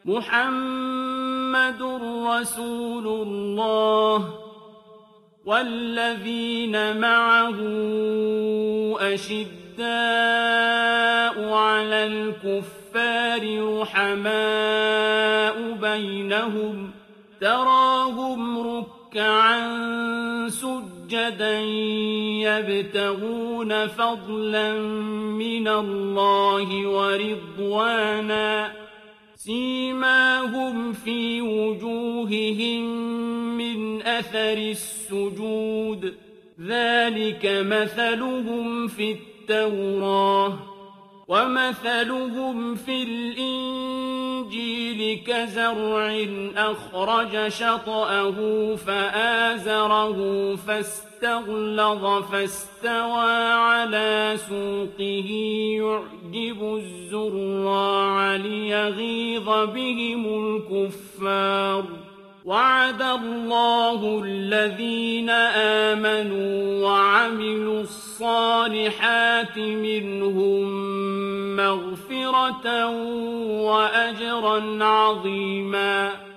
محمد رسول الله والذين معه أشداء على الكفار رحماء بينهم تراهم ركعا سجدا يبتغون فضلا من الله ورضوانا سيماهم في وجوههم من أثر السجود ذلك مثلهم في التوراة ومثلهم في الإنجيل كزرع أخرج شطأه فآزره فاستغلظ فاستوى على سوقه يعجب الزراع ليغيظ بهم الكفار وعد الله الذين آمنوا وعملوا الصالحات منهم مغفرة وأجرا عظيما